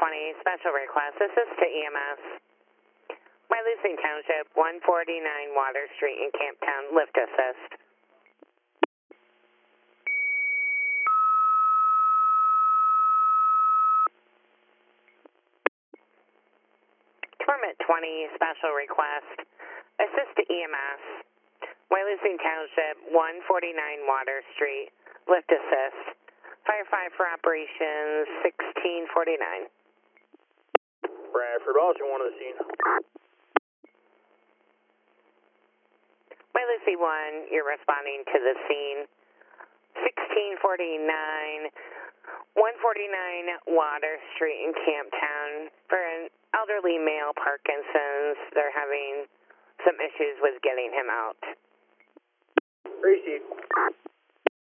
special request. Assist to EMS. Wyalusing Township, 149 Water Street in Camptown. Lift assist. Torment 20 special request. Assist to EMS. Wyalusing Township, 149 Water Street. Lift assist. Fire 5 for operations 1649. Bradford, Boston, one to the scene. Wyalusing 1, you're responding to the scene. 1649, 149 Water Street in Camptown for an elderly male Parkinson's. They're having some issues with getting him out. Receive.